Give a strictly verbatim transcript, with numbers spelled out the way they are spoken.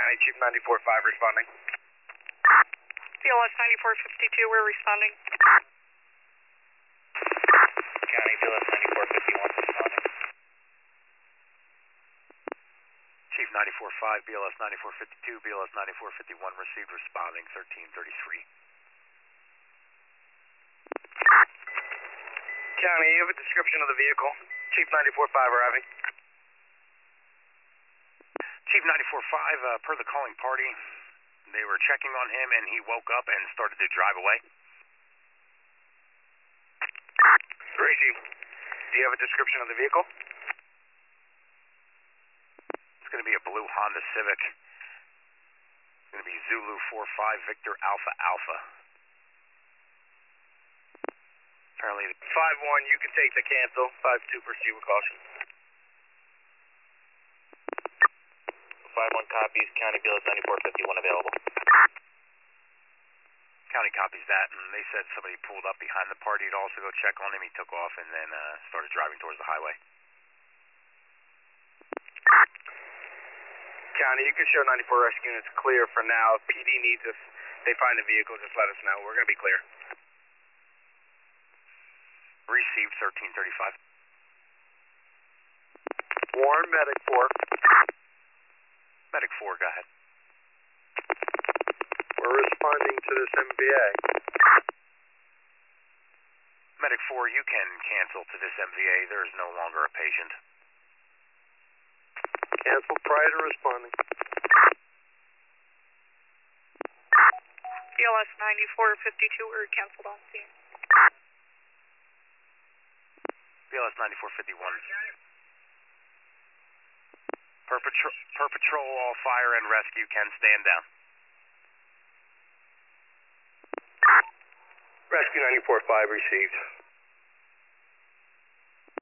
County, Chief ninety-four five responding. B L S ninety-four fifty-two, we're responding. County, B L S ninety-four fifty-one responding. Chief ninety-four five, B L S ninety-four fifty-two, B L S ninety-four fifty-one received responding thirteen thirty-three. County, you have a description of the vehicle. Chief ninety-four five arriving. Chief ninety-four five, uh, per the calling party, they were checking on him and he woke up and started to drive away. Three, Chief. Do you have a description of the vehicle? It's going to be a blue Honda Civic. It's going to be Zulu four five Victor Alpha Alpha. Apparently, five one, you can take the cancel. five two, proceed with caution. five one copies, County, B L S ninety-four fifty-one available. County copies that, and they said somebody pulled up behind the party to also go check on him. He took off and then uh, started driving towards the highway. County, you can show ninety-four rescue units clear for now. If P D needs us, they find the vehicle, just let us know. We're going to be clear. Received thirteen thirty-five. Warren, Medic four. Medic four, go ahead. We're responding to this M V A. Medic four, you can cancel to this M V A. There is no longer a patient. Cancel prior to responding. B L S ninety-four fifty-two, we're canceled on scene. B L S ninety-four fifty-one. Per, patro per patrol, all fire and rescue can stand down. Rescue ninety-four five received.